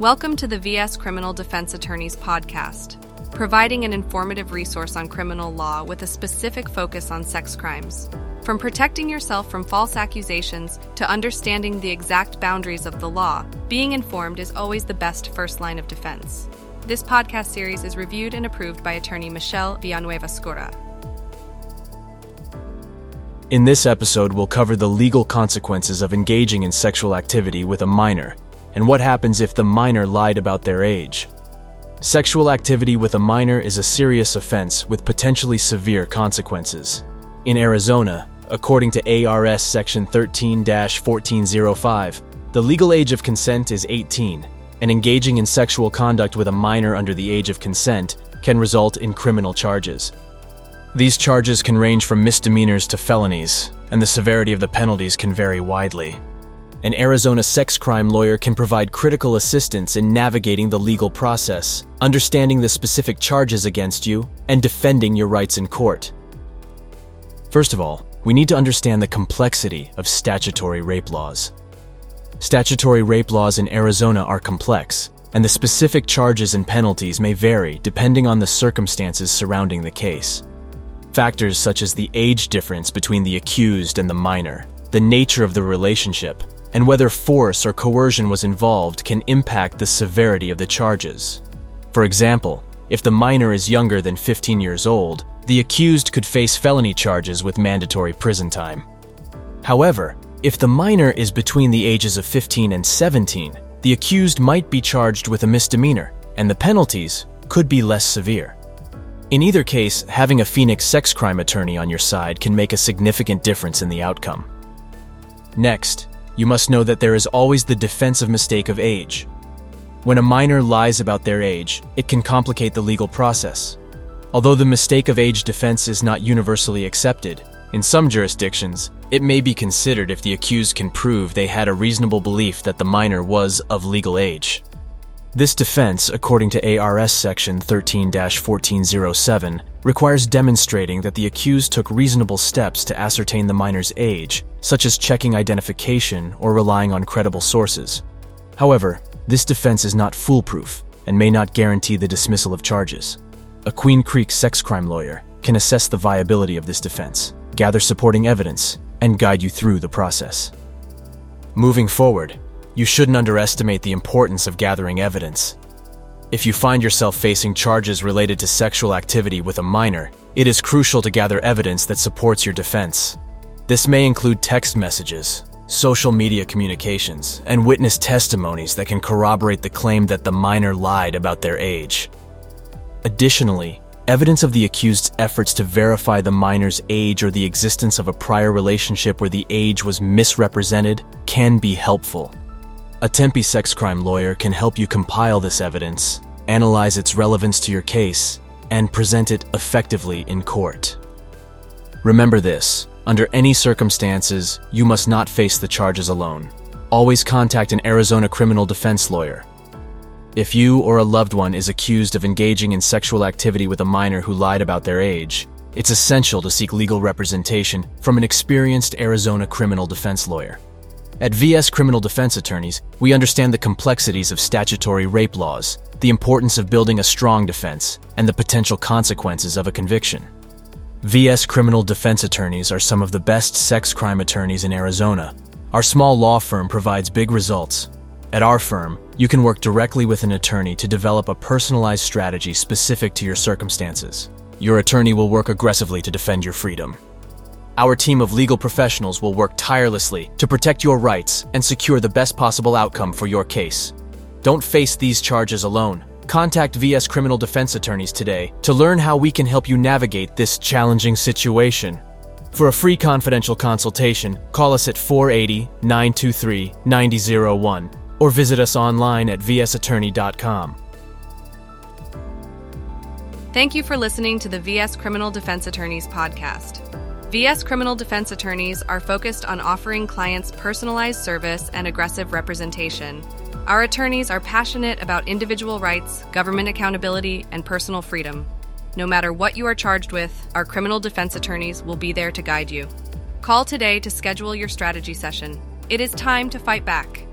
Welcome to the VS Criminal Defense Attorneys podcast, providing an informative resource on criminal law with a specific focus on sex crimes. From protecting yourself from false accusations to understanding the exact boundaries of the law, being informed is always the best first line of defense. This podcast series is reviewed and approved by attorney Michelle Villanueva-Skora. In this episode, we'll cover the legal consequences of engaging in sexual activity with a minor, and what happens if the minor lied about their age. Sexual activity with a minor is a serious offense with potentially severe consequences. In Arizona, according to ARS Section 13-1405, the legal age of consent is 18, and engaging in sexual conduct with a minor under the age of consent can result in criminal charges. These charges can range from misdemeanors to felonies, and the severity of the penalties can vary widely. An Arizona sex crime lawyer can provide critical assistance in navigating the legal process, understanding the specific charges against you, and defending your rights in court. First of all, we need to understand the complexity of statutory rape laws. Statutory rape laws in Arizona are complex, and the specific charges and penalties may vary depending on the circumstances surrounding the case. Factors such as the age difference between the accused and the minor, the nature of the relationship, and whether force or coercion was involved can impact the severity of the charges. For example, if the minor is younger than 15 years old, the accused could face felony charges with mandatory prison time. However, if the minor is between the ages of 15 and 17, the accused might be charged with a misdemeanor, and the penalties could be less severe. In either case, having a Phoenix sex crime attorney on your side can make a significant difference in the outcome. Next, you must know that there is always the defense of mistake of age. When a minor lies about their age, it can complicate the legal process. Although the mistake of age defense is not universally accepted, in some jurisdictions, it may be considered if the accused can prove they had a reasonable belief that the minor was of legal age. This defense, according to ARS Section 13-1407, requires demonstrating that the accused took reasonable steps to ascertain the minor's age, such as checking identification or relying on credible sources. However, this defense is not foolproof and may not guarantee the dismissal of charges. A Queen Creek sex crime lawyer can assess the viability of this defense, gather supporting evidence, and guide you through the process. Moving forward, you shouldn't underestimate the importance of gathering evidence. If you find yourself facing charges related to sexual activity with a minor, it is crucial to gather evidence that supports your defense. This may include text messages, social media communications, and witness testimonies that can corroborate the claim that the minor lied about their age. Additionally, evidence of the accused's efforts to verify the minor's age or the existence of a prior relationship where the age was misrepresented can be helpful. A Tempe sex crime lawyer can help you compile this evidence, analyze its relevance to your case, and present it effectively in court. Remember this: under any circumstances, you must not face the charges alone. Always contact an Arizona criminal defense lawyer. If you or a loved one is accused of engaging in sexual activity with a minor who lied about their age, it's essential to seek legal representation from an experienced Arizona criminal defense lawyer. At VS Criminal Defense Attorneys, we understand the complexities of statutory rape laws, the importance of building a strong defense, and the potential consequences of a conviction. VS Criminal Defense Attorneys are some of the best sex crime attorneys in Arizona. Our small law firm provides big results. At our firm, you can work directly with an attorney to develop a personalized strategy specific to your circumstances. Your attorney will work aggressively to defend your freedom. Our team of legal professionals will work tirelessly to protect your rights and secure the best possible outcome for your case. Don't face these charges alone. Contact VS Criminal Defense Attorneys today to learn how we can help you navigate this challenging situation. For a free confidential consultation, call us at 480-923-9001 or visit us online at vsattorney.com. Thank you for listening to the VS Criminal Defense Attorneys podcast. VS Criminal Defense Attorneys are focused on offering clients personalized service and aggressive representation. Our attorneys are passionate about individual rights, government accountability, and personal freedom. No matter what you are charged with, our criminal defense attorneys will be there to guide you. Call today to schedule your strategy session. It is time to fight back.